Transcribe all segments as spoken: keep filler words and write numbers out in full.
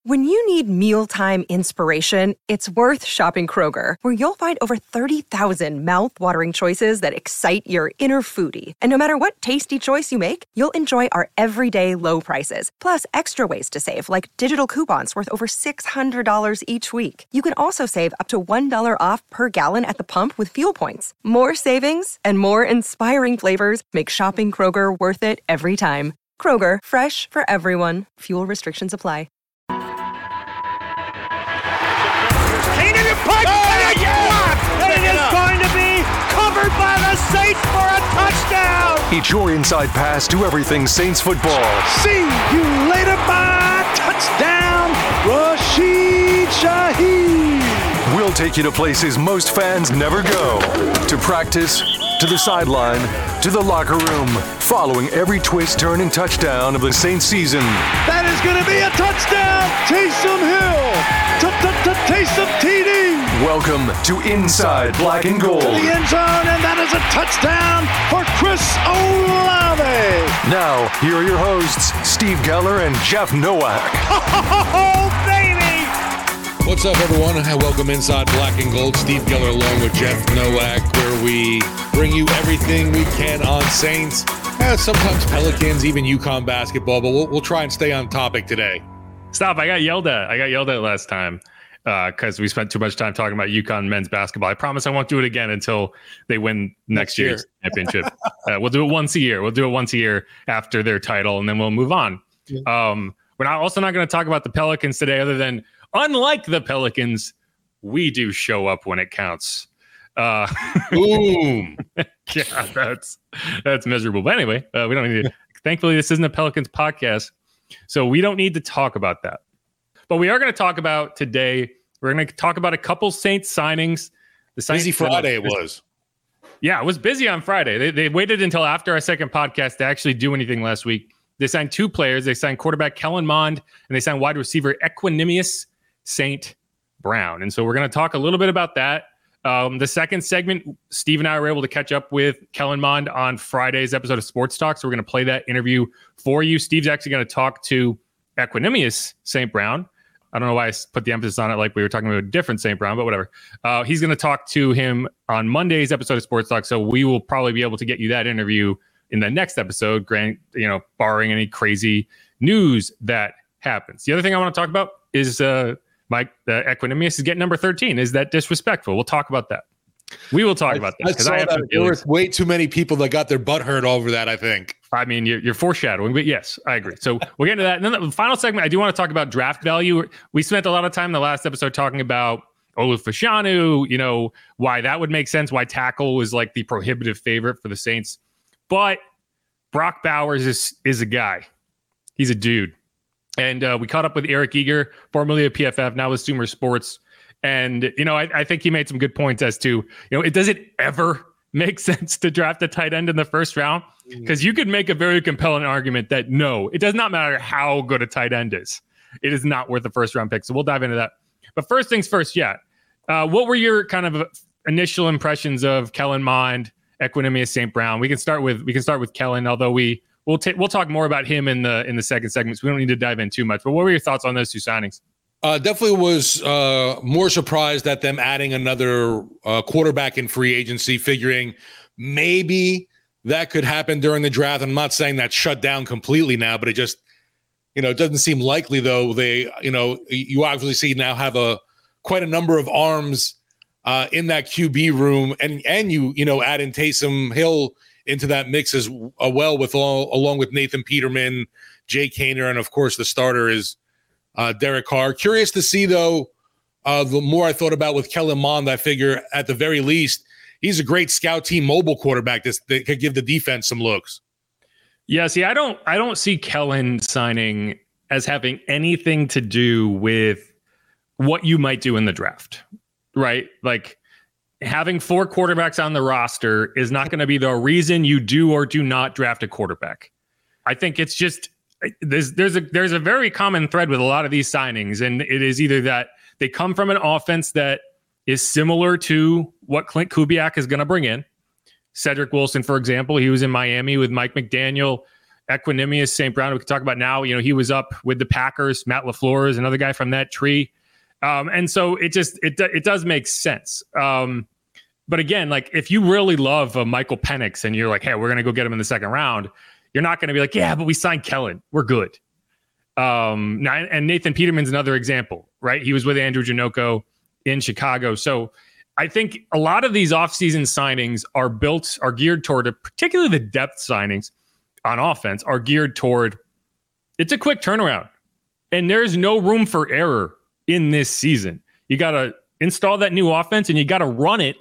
When you need mealtime inspiration, it's worth shopping Kroger, where you'll find over thirty thousand mouth-watering choices that excite your inner foodie. And no matter what tasty choice you make, you'll enjoy our everyday low prices, plus extra ways to save, like digital coupons worth over six hundred dollars each week. You can also save up to one dollar off per gallon at the pump with fuel points. More savings and more inspiring flavors make shopping Kroger worth it every time. Kroger, fresh for everyone. Fuel restrictions apply. By the Saints for a touchdown! It's your inside pass to everything Saints football. See you later, bye! Touchdown, Rashid Shaheed! We'll take you to places most fans never go. To practice, to the sideline, to the locker room. Following every twist, turn, and touchdown of the Saints season. That is going to be a touchdown! Taysom Hill! Taysom T D! Welcome to Inside Black and Gold. To the end zone, and that is a touchdown for Chris Olave. Now, here are your hosts, Steve Geller and Jeff Nowak. Oh, baby! What's up, everyone? Welcome Inside Black and Gold. Steve Geller along with Jeff Nowak, where we bring you everything we can on Saints. Eh, sometimes Pelicans, even UConn basketball, but we'll, we'll try and stay on topic today. Stop. I got yelled at. I got yelled at last time. Because uh, we spent too much time talking about UConn men's basketball. I promise I won't do it again until they win next, next year's year. championship. uh, we'll do it once a year. We'll do it once a year after their title, and then we'll move on. Yeah. Um, we're not also not going to talk about the Pelicans today, other than, unlike the Pelicans, we do show up when it counts. Uh, Boom. Yeah, that's that's miserable. But anyway, uh, we don't need to. Thankfully, this isn't a Pelicans podcast, so we don't need to talk about that. But we are going to talk about today, we're going to talk about a couple Saints signings. The Saints busy Friday it was. Yeah, it was busy on Friday. They, they waited until after our second podcast to actually do anything last week. They signed two players. They signed quarterback Kellen Mond, and they signed wide receiver Equanimeous Saint Brown. And so we're going to talk a little bit about that. Um, the second segment, Steve and I were able to catch up with Kellen Mond on Friday's episode of Sports Talk. So we're going to play that interview for you. Steve's actually going to talk to Equanimeous Saint Brown. I don't know why I put the emphasis on it like we were talking about a different Saint Brown, but whatever. Uh, he's going to talk to him on Monday's episode of Sports Talk, so we will probably be able to get you that interview in the next episode, grant, you know, barring any crazy news that happens. The other thing I want to talk about is uh, Mike, uh, Equanimeous is getting number thirteen. Is that disrespectful? We'll talk about that. We will talk I, about that. I saw I that there were way too many people that got their butt hurt over that, I think. I mean, you're, you're foreshadowing, but yes, I agree. So we'll get into that. And then the final segment, I do want to talk about draft value. We spent a lot of time in the last episode talking about Olu Fashanu, you know, why that would make sense, why tackle was like the prohibitive favorite for the Saints. But Brock Bowers is, is a guy. He's a dude. And uh, we caught up with Eric Eager, formerly of P F F, now with Sumer Sports. And, you know, I, I think he made some good points as to, you know, it does it ever make sense to draft a tight end in the first round? Because you could make a very compelling argument that no, it does not matter how good a tight end is. It is not worth the first round pick. So we'll dive into that. But first things first, yeah. Uh, what were your kind of initial impressions of Kellen Mond, Equanimeous Saint Brown? We can start with we can start with Kellen, although we we'll ta- we'll talk more about him in the in the second segment. So we don't need to dive in too much. But what were your thoughts on those two signings? Uh, definitely was uh, more surprised at them adding another uh, quarterback in free agency, figuring maybe that could happen during the draft. I'm not saying that shut down completely now, but it just, you know, it doesn't seem likely, though. They, you know, you obviously see now have a quite a number of arms uh, in that Q B room, and and you, you know, add in Taysom Hill into that mix as uh, well, with all along with Nathan Peterman, Jay Kaner, and of course the starter is Uh, Derek Carr. Curious to see, though, uh, the more I thought about with Kellen Mond, I figure at the very least, he's a great scout team mobile quarterback that, that could give the defense some looks. Yeah, see, I don't I don't see Kellen signing as having anything to do with what you might do in the draft, right? Like having four quarterbacks on the roster is not going to be the reason you do or do not draft a quarterback. I think it's just There's there's a there's a very common thread with a lot of these signings, and it is either that they come from an offense that is similar to what Clint Kubiak is going to bring in. Cedric Wilson, for example, he was in Miami with Mike McDaniel. Equanimeous Saint Brown, we can talk about now. You know, he was up with the Packers. Matt LaFleur is another guy from that tree. Um, and so it just, it, it does make sense. Um, but again, like if you really love uh, Michael Penix and you're like, hey, we're going to go get him in the second round, you're not going to be like, yeah, but we signed Kellen. We're good. Um, now, and Nathan Peterman's another example, right? He was with Andrew Janocko in Chicago. So I think a lot of these offseason signings are built, are geared toward, a, particularly the depth signings on offense, are geared toward, it's a quick turnaround. And there's no room for error in this season. You got to install that new offense and you got to run it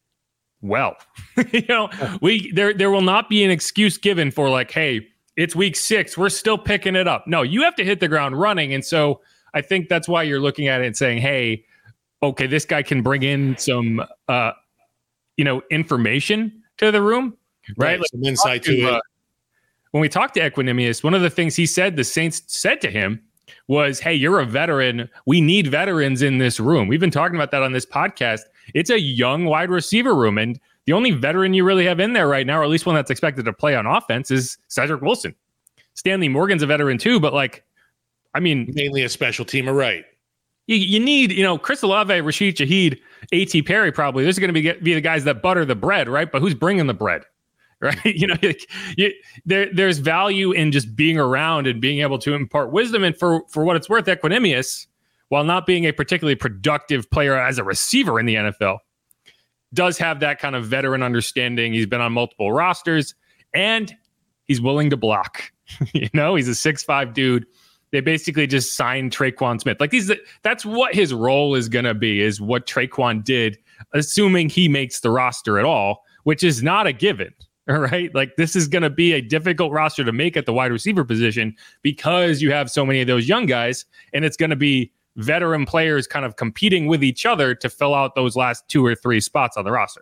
well. you know, we there there will not be an excuse given for like, hey, it's week six, we're still picking it up. No, you have to hit the ground running. And so I think that's why you're looking at it and saying, hey, okay, this guy can bring in some uh, you know, information to the room, right? right like, some insight to, to it. Uh, when we talked to Equanimeous, one of the things he said, the Saints said to him, was, hey, you're a veteran. We need veterans in this room. We've been talking about that on this podcast. It's a young wide receiver room. And the only veteran you really have in there right now, or at least one that's expected to play on offense, is Cedric Wilson. Stanley Morgan's a veteran too, but like, I mean, mainly a special teamer, right? You, you need, you know, Chris Olave, Rashid Shaheed, A T Perry probably. Those are going to be, be the guys that butter the bread, right? But who's bringing the bread? Right. You know, you, there, there's value in just being around and being able to impart wisdom. And for, for what it's worth, Equanimeous, while not being a particularly productive player as a receiver in the N F L, does have that kind of veteran understanding. He's been on multiple rosters and he's willing to block. You know, he's a six five dude. They basically just signed Traquan Smith. Like these, that's what his role is going to be, is what Traquan did, assuming he makes the roster at all, which is not a given. All right. Like this is going to be a difficult roster to make at the wide receiver position because you have so many of those young guys, and it's going to be veteran players kind of competing with each other to fill out those last two or three spots on the roster.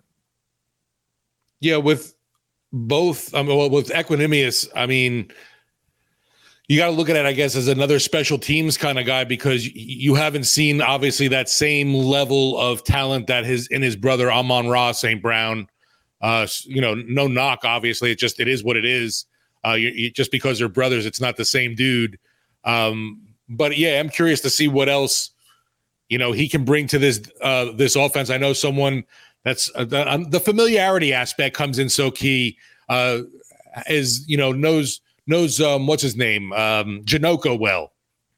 Yeah. With both, um, well, with Equanimeous, I mean, you got to look at it, I guess, as another special teams kind of guy, because you haven't seen obviously that same level of talent that his in his brother Amon-Ra Saint Brown. Uh, you know, no knock, obviously. It just, it is what it is. Uh, you, you, just because they're brothers, it's not the same dude. Um, but yeah, I'm curious to see what else, you know, he can bring to this, uh, this offense. I know someone that's uh, the, um, the familiarity aspect comes in so key, uh, is, you know, knows, knows, um, what's his name? Um, Janocko well.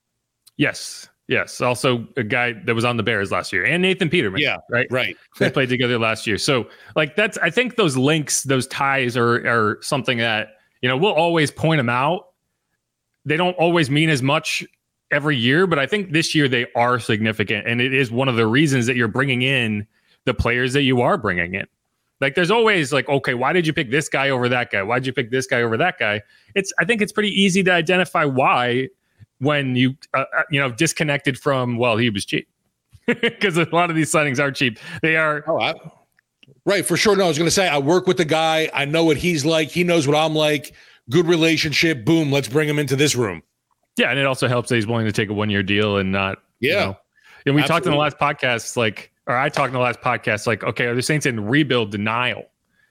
Yes. Yes. Also a guy that was on the Bears last year, and Nathan Peterman. Yeah. Right. Right. They played together last year. So like that's, I think those links, those ties are, are something that, you know, we'll always point them out. They don't always mean as much every year, but I think this year they are significant. And it is one of the reasons that you're bringing in the players that you are bringing in. Like there's always like, okay, why did you pick this guy over that guy? Why'd you pick this guy over that guy? It's, I think it's pretty easy to identify why, when you, uh, you know, disconnected from, well, he was cheap, because a lot of these signings are cheap. They are. Oh, I, right. For sure. No, I was going to say, I work with the guy. I know what he's like. He knows what I'm like. Good relationship. Boom. Let's bring him into this room. Yeah. And it also helps that he's willing to take a one year deal and not, yeah. You know, and we Absolutely. talked in the last podcast, like, or I talked in the last podcast, like, okay, are the Saints in rebuild denial?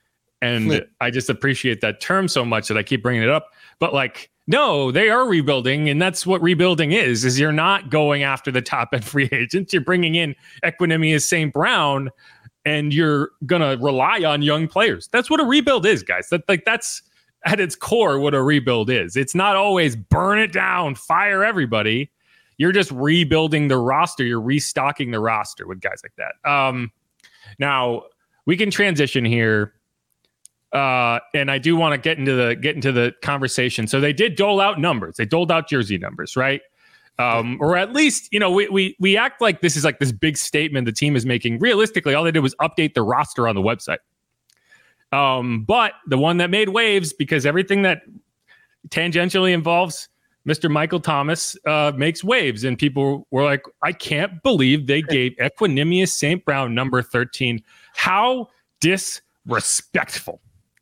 And I just appreciate that term so much that I keep bringing it up. But like, no, they are rebuilding, and that's what rebuilding is, is you're not going after the top end free agents. You're bringing in Equanimeous Saint Brown, and you're going to rely on young players. That's what a rebuild is, guys. That like that's at its core what a rebuild is. It's not always burn it down, fire everybody. You're just rebuilding the roster. You're restocking the roster with guys like that. Um, now we can transition here. Uh, and I do want to get into the get into the conversation. So they did dole out numbers. They doled out jersey numbers, right? Um, or at least, you know, we we we act like this is like this big statement the team is making. Realistically, all they did was update the roster on the website. Um, but the one that made waves, because everything that tangentially involves Mister Michael Thomas uh, makes waves, and people were like, I can't believe they gave Equanimeous Saint Brown number thirteen. How disrespectful.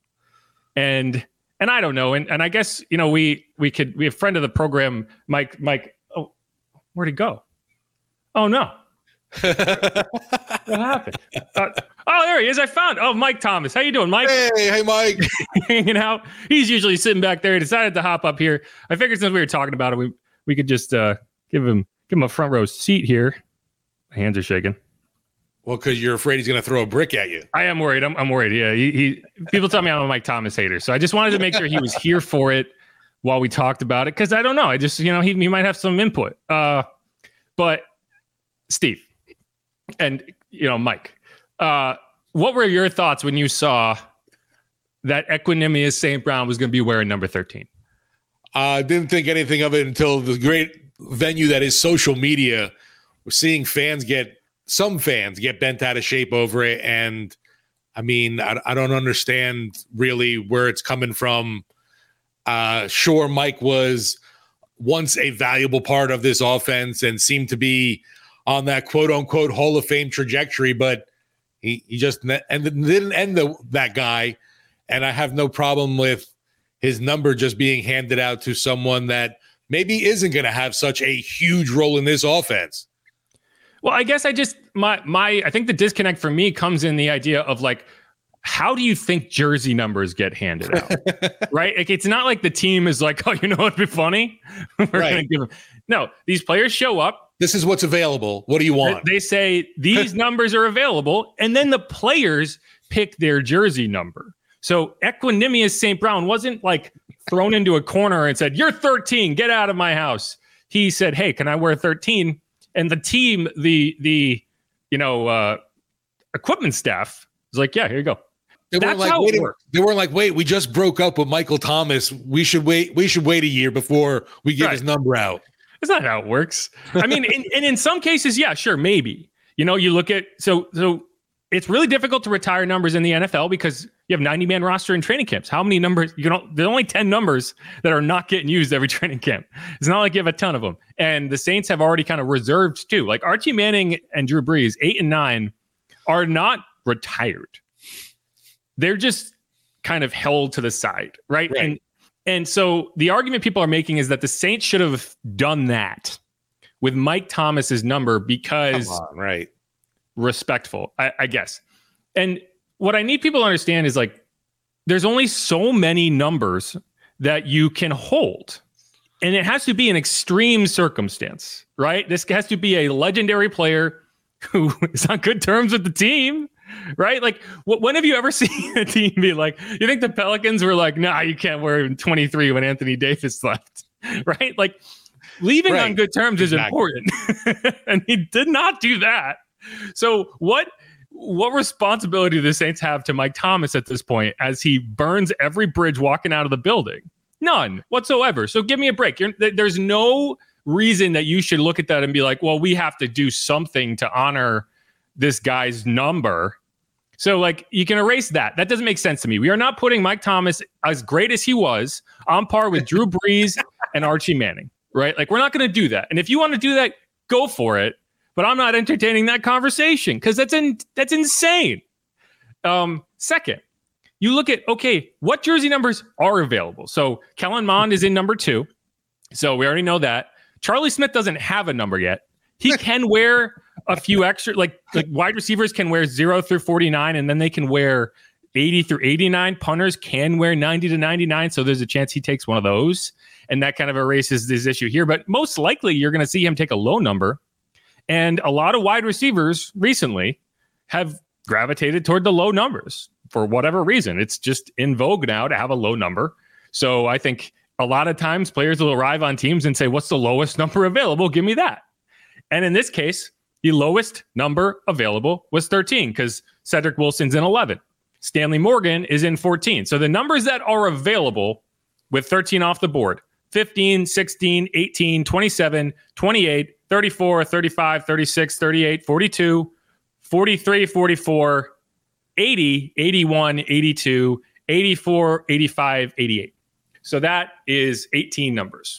And and I don't know, and and I guess, you know, we we could we have a friend of the program, Mike Mike. Oh, where'd he go? Oh no, what happened? Uh, oh, Oh, there he is. I found. Oh, Mike Thomas. How you doing, Mike? Hey, hey, Mike. Hanging out. He's usually sitting back there. He decided to hop up here. I figured since we were talking about it, we we could just uh, give him give him a front row seat here. My hands are shaking. Well, because you're afraid he's going to throw a brick at you. I am worried. I'm, I'm worried. Yeah. He, he people tell me I'm a Mike Thomas hater, so I just wanted to make sure he was here for it while we talked about it, because I don't know. I just, you know, he, he might have some input. Uh, but Steve and, you know, Mike, uh, what were your thoughts when you saw that Equanimeous Saint Brown was going to be wearing number thirteen? I uh, didn't think anything of it until the great venue that is social media. We're seeing fans get, some fans get bent out of shape over it. And I mean, I, I don't understand really where it's coming from. Uh, sure, Mike was once a valuable part of this offense and seemed to be on that quote unquote Hall of Fame trajectory, but he, he just ne- and didn't end the, that guy. And I have no problem with his number just being handed out to someone that maybe isn't going to have such a huge role in this offense. Well, I guess I just, my, my, I think the disconnect for me comes in the idea of like, how do you think jersey numbers get handed out? Right? Like, it's not like the team is like, oh, you know what'd be funny? We're right. going to give them. No, these players show up. This is what's available. What do you want? They say these numbers are available, and then the players pick their jersey number. So Equanimeous Saint Brown wasn't like thrown into a corner and said, you're thirteen, get out of my house. He said, hey, can I wear thirteen? And the team, the, the you know, uh, equipment staff was like, yeah, here you go. They That's weren't like, how wait, it works. They weren't like, wait, we just broke up with Michael Thomas. We should wait. We should wait a year before we get Right. his number out. That's not how it works. I mean, in, and in some cases, yeah, sure, maybe. You know, you look at, so so it's really difficult to retire numbers in the N F L because you have ninety man roster in training camps. How many numbers? You know, there's only ten numbers that are not getting used every training camp. It's not like you have a ton of them. And the Saints have already kind of reserved too. Like Archie Manning and Drew Brees, eight and nine, are not retired. They're just kind of held to the side, right? Right. And and so the argument people are making is that the Saints should have done that with Mike Thomas's number because Come on, right. respectful, I, I guess. And what I need people to understand is like, there's only so many numbers that you can hold. And it has to be an extreme circumstance, right? This has to be a legendary player who is on good terms with the team, right? Like, wh- when have you ever seen a team be like, you think the Pelicans were like, nah, you can't wear twenty-three when Anthony Davis left, right? Like, leaving Right. on good terms is Exactly. important. And he did not do that. So what what responsibility do the Saints have to Mike Thomas at this point as he burns every bridge walking out of the building? None whatsoever. So give me a break. You're, there's no reason that you should look at that and be like, well, we have to do something to honor this guy's number. So like, you can erase that. That doesn't make sense to me. We are not putting Mike Thomas, as great as he was, on par with Drew Brees and Archie Manning, right? Like, we're not going to do that. And if you want to do that, go for it. But I'm not entertaining that conversation because that's in, that's insane. Um, second, you look at, okay, what jersey numbers are available? So Kellen Mond is in number two. So we already know that. Charlie Smith doesn't have a number yet. He can wear a few extra, like, like wide receivers can wear zero through forty-nine, and then they can wear eighty through eighty-nine. Punters can wear ninety to ninety-nine. So there's a chance he takes one of those. And that kind of erases this issue here. But most likely you're going to see him take a low number. And a lot of wide receivers recently have gravitated toward the low numbers for whatever reason. It's just in vogue now to have a low number. So I think a lot of times players will arrive on teams and say, what's the lowest number available? Give me that. And in this case, the lowest number available was thirteen because Cedric Wilson's in eleven. Stanley Morgan is in fourteen. So the numbers that are available with thirteen off the board, fifteen, sixteen, eighteen, twenty-seven, twenty-eight, thirty-four, thirty-five, thirty-six, thirty-eight, forty-two, forty-three, forty-four, eighty, eighty-one, eighty-two, eighty-four, eighty-five, eighty-eight. So that is eighteen numbers.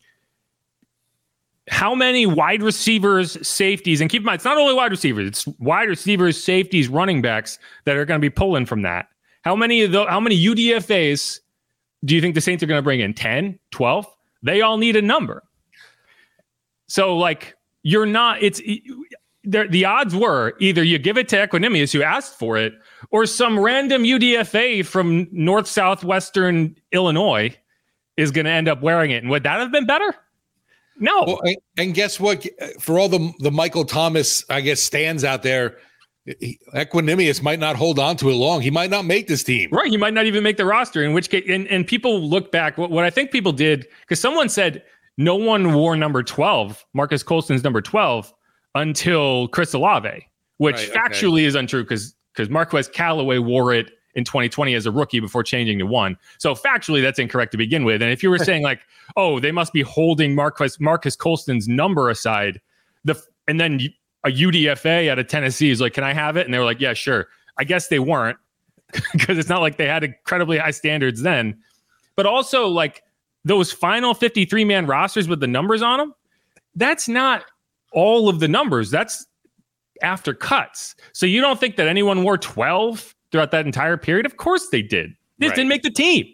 How many wide receivers, safeties, and keep in mind, it's not only wide receivers, it's wide receivers, safeties, running backs that are going to be pulling from that. How many of the, how many U D F As do you think the Saints are going to bring in? ten, twelve? They all need a number. So like, you're not, it's, there, the odds were either you give it to Equanimeous, who asked for it, or some random U D F A from North Southwestern Illinois is going to end up wearing it. And would that have been better? No. Well, and, and guess what? For all the the Michael Thomas, I guess, stands out there, he, Equanimeous might not hold on to it long. He might not make this team. Right. He might not even make the roster, in which case, and, and people look back, what, what I think people did, because someone said no one wore number twelve, Marcus Colston's number twelve, until Chris Olave, which right, factually okay. is untrue because because Marquez Callaway wore it in twenty twenty as a rookie before changing to one. So factually, that's incorrect to begin with. And if you were saying like, oh, they must be holding Marquez Marcus Colston's number aside, the and then a U D F A out of Tennessee is like, can I have it? And they were like, yeah, sure. I guess they weren't because it's not like they had incredibly high standards then. But also like those final fifty-three man rosters with the numbers on them, that's not all of the numbers. That's after cuts. So you don't think that anyone wore twelve throughout that entire period? Of course they did. This right. didn't make the team.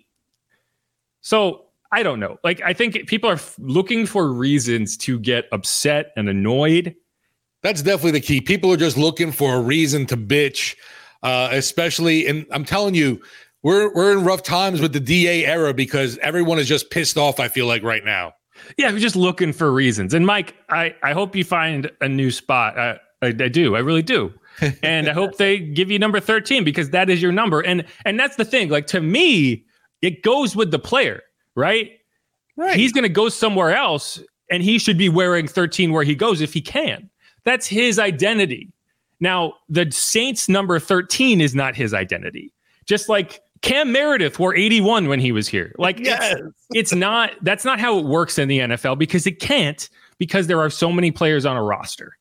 So I don't know. Like, I think people are f- looking for reasons to get upset and annoyed. That's definitely the key. People are just looking for a reason to bitch, uh, especially, and I'm telling you, we're we're in rough times with the D A era because everyone is just pissed off, I feel like, right now. Yeah, we're just looking for reasons. And Mike, I, I hope you find a new spot. I, I, I do. I really do. And I hope they give you number thirteen because that is your number. And and that's the thing. Like, to me, it goes with the player, right? Right. He's going to go somewhere else, and he should be wearing thirteen where he goes if he can. That's his identity. Now, the Saints number thirteen is not his identity. Just like Cam Meredith wore eighty-one when he was here. Like, yes. it's, it's not, that's not how it works in the N F L because it can't, because there are so many players on a roster.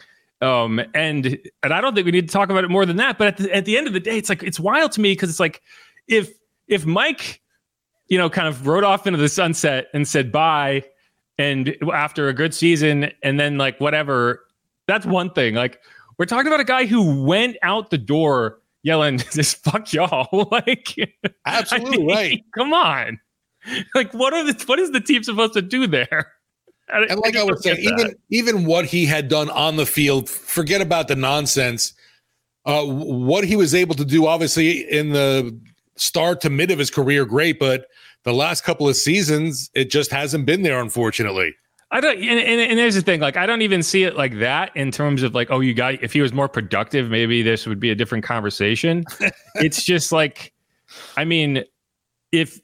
Um, and, and I don't think we need to talk about it more than that, but at the, at the end of the day, it's like, it's wild to me because it's like, if, if Mike, you know, kind of rode off into the sunset and said bye, and after a good season, and then like, whatever, that's one thing. Like, we're talking about a guy who went out the door yelling, just fuck y'all. Like, absolutely I mean, right. Come on. Like, what are the, what is the team supposed to do there? I, and like I, I was saying, even, even what he had done on the field, forget about the nonsense. Uh, what he was able to do, obviously, in the start to mid of his career, great, but the last couple of seasons, it just hasn't been there, unfortunately. I don't, and, and, and there's the thing, like, I don't even see it like that in terms of like, oh, you got, if he was more productive, maybe this would be a different conversation. It's just like, I mean, if,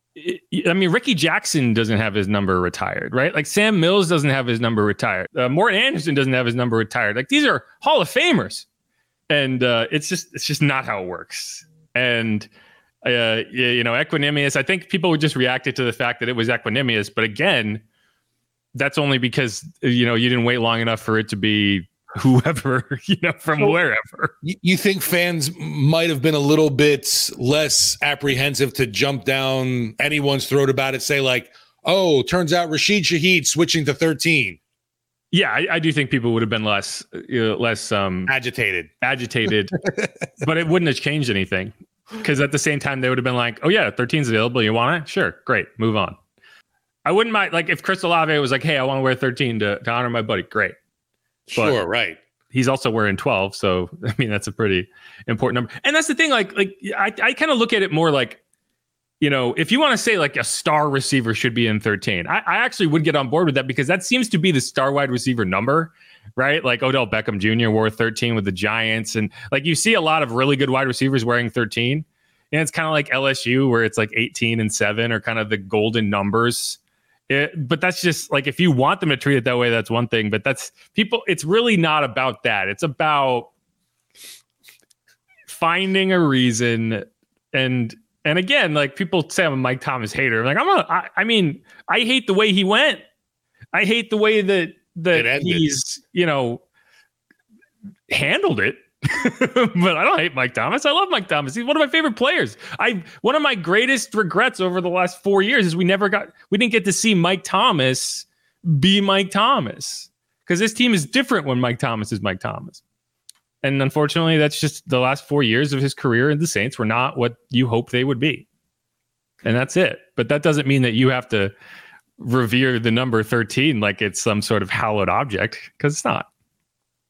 I mean, Ricky Jackson doesn't have his number retired, right? Like, Sam Mills doesn't have his number retired. Uh, Morton Anderson doesn't have his number retired. Like, these are Hall of Famers. And uh, it's just, it's just not how it works. And, uh, you know, Equanimeous, I think people would just reacted to the fact that it was Equanimeous. But again, that's only because, you know, you didn't wait long enough for it to be whoever, you know, from so wherever. You think fans might have been a little bit less apprehensive to jump down anyone's throat about it, say like, oh, turns out Rashid Shaheed switching to thirteen. Yeah, I, I do think people would have been less, you know, less um, agitated, agitated, but it wouldn't have changed anything because at the same time they would have been like, oh yeah, thirteen's available. You want it? Sure. Great. Move on. I wouldn't mind, like, if Chris Olave was like, hey, I want to wear thirteen to, to honor my buddy. Great. But sure, right. He's also wearing twelve. So, I mean, that's a pretty important number. And that's the thing, like, like I, I kind of look at it more like, you know, if you want to say like a star receiver should be in thirteen, I, I actually would get on board with that because that seems to be the star wide receiver number, right? Like Odell Beckham Junior wore thirteen with the Giants. And like, you see a lot of really good wide receivers wearing thirteen. And it's kind of like L S U where it's like eighteen and seven are kind of the golden numbers. It, but that's just like, if you want them to treat it that way, that's one thing. But that's people. It's really not about that. It's about finding a reason. And and again, like, people say I'm a Mike Thomas hater. Like, I'm a. I, I mean, I hate the way he went. I hate the way that that he's, you know, handled it. But I don't hate Mike Thomas. I love Mike Thomas. He's one of my favorite players. I one of my greatest regrets over the last four years is we never got we didn't get to see Mike Thomas be Mike Thomas, because this team is different when Mike Thomas is Mike Thomas. And unfortunately, that's just the last four years of his career in the Saints were not what you hope they would be. And that's it. But that doesn't mean that you have to revere the number thirteen like it's some sort of hallowed object, because it's not.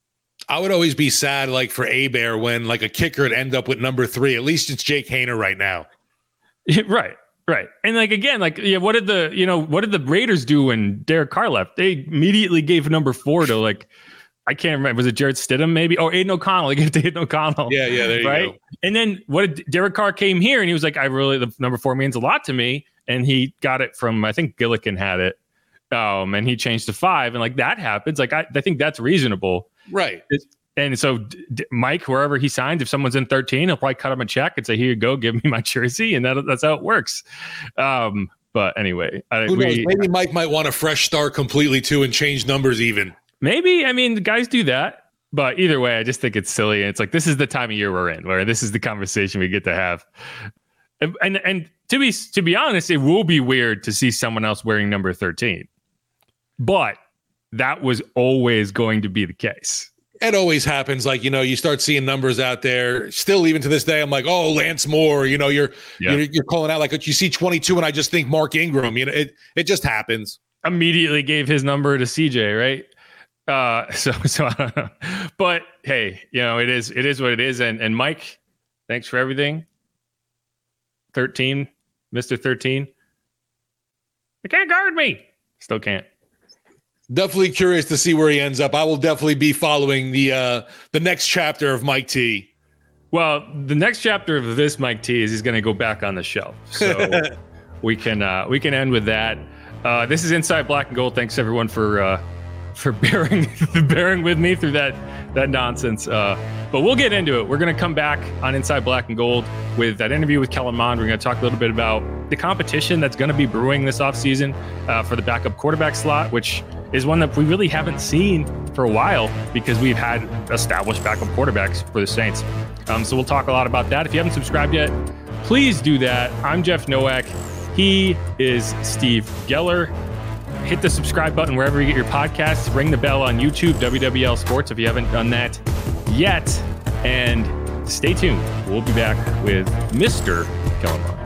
I would always be sad, like for A-Bear, when like a kicker would end up with number three. At least it's Jake Haener right now. Right, right. And like, again, like, yeah, what did the, you know, what did the Raiders do when Derek Carr left? They immediately gave number four to like, I can't remember. Was it Jared Stidham maybe? Oh, Aiden O'Connell. They gave it to Aiden O'Connell. Yeah, yeah, there you right? go. And then what did Derek Carr came here and he was like, I really, the number four means a lot to me. And he got it from, I think Gillikin had it. Um, and he changed to five, and like that happens. Like I, I think that's reasonable, right? It's, and so D- Mike, wherever he signs, if someone's in thirteen, he'll probably cut him a check and say, "Here you go, give me my jersey," and that, that's how it works. Um, but anyway, I, Who knows? we, Maybe Mike might want a fresh start completely too and change numbers even. Maybe. I mean, the guys do that, but either way, I just think it's silly. And it's like this is the time of year we're in, where this is the conversation we get to have. And and, and to be to be honest, it will be weird to see someone else wearing number thirteen. But that was always going to be the case. It always happens. Like, you know, you start seeing numbers out there still, even to this day. I'm like, oh, Lance Moore, you know, you're, yeah. you're, you're calling out like you see twenty-two and I just think Mark Ingram, you know, it, it just happens. Immediately gave his number to C J, right? Uh, so, so I don't know, but hey, you know, it is, it is what it is. And, and Mike, thanks for everything. thirteen, Mister thirteen. You can't guard me. Still can't. Definitely curious to see where he ends up. I will definitely be following the uh, the next chapter of Mike T. Well, the next chapter of this Mike T is he's going to go back on the shelf. So we can uh, we can end with that. Uh, this is Inside Black and Gold. Thanks everyone for uh, for bearing bearing with me through that that nonsense. Uh, but we'll get into it. We're going to come back on Inside Black and Gold with that interview with Kellen Mond. We're going to talk a little bit about the competition that's going to be brewing this offseason uh, for the backup quarterback slot, which is one that we really haven't seen for a while because we've had established backup quarterbacks for the Saints. Um, so we'll talk a lot about that. If you haven't subscribed yet, please do that. I'm Jeff Nowak. He is Steve Geller. Hit the subscribe button wherever you get your podcasts. Ring the bell on YouTube, W W L Sports, if you haven't done that yet. And stay tuned. We'll be back with Mister Kellen Mond.